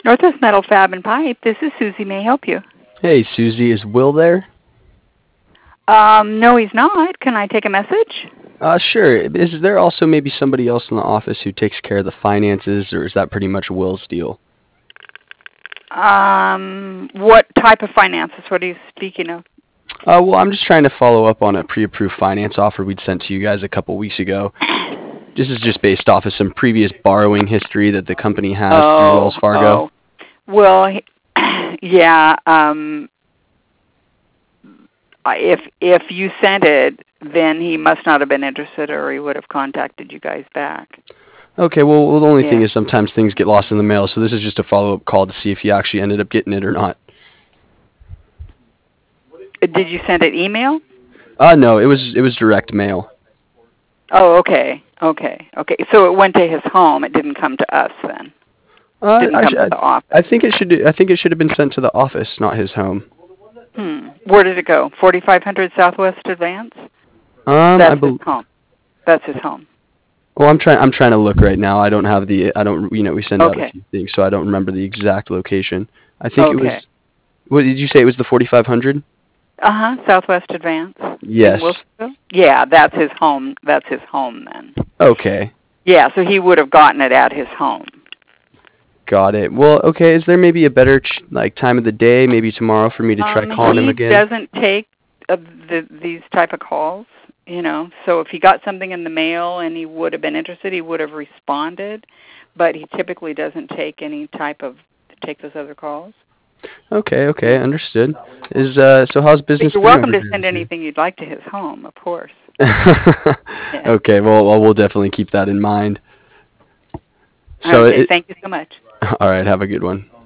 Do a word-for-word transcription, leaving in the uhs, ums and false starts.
Northwest Metal Fab and Pipe. This is Susie. May I help you? Hey, Susie, is Will there? Um, no, he's not. Can I take a message? Uh, sure. Is there also maybe somebody else in the office who takes care of the finances, or is that pretty much Will's deal? Um, what type of finances? What are you speaking of? Uh, well, I'm just trying to follow up on a pre-approved finance offer we'd sent to you guys a couple weeks ago. This is just based off of some previous borrowing history that the company has through Oh, Wells Fargo. oh. Well, he- yeah. Um, if if you sent it, then he must not have been interested, or he would have contacted you guys back. Okay, well, well the only Yeah. thing is sometimes things get lost in the mail, so this is just a follow-up call to see if you actually ended up getting it or not. Did you send it email? Uh, no, it was it was direct mail. Oh, okay, okay, okay. So it went to his home. It didn't come to us then. Uh, Didn't I, come sh- to the office. I think it should I think it should have been sent to the office, not his home. Hmm. Where did it go? forty-five hundred Southwest Advance? Um, That's I bel his home. That's his home. Well, I'm trying. I'm trying to look right now. I don't have the. I don't. You know, we send out a Okay. few things, so I don't remember the exact location. I think it was. Okay. What did you say? It was the forty-five hundred. Uh-huh. Southwest Advance. Yes. In Wilsonville? Yeah, that's his home. That's his home then. Okay. Yeah, so he would have gotten it at his home. Got it. Well, okay. Is there maybe a better ch- like time of the day, maybe tomorrow, for me to try Um, calling him he again? doesn't take uh, the, these type of calls, you know. So if he got something in the mail and he would have been interested, he would have responded. But he typically doesn't take any type of take those other calls. Okay. Okay. Understood. Is uh. So how's business? But you're been welcome over to there send this year? anything you'd like to his home, of course. Yeah. Okay. Well, well, we'll definitely keep that in mind. So Okay. it, Thank you so much. all right. Have a good one.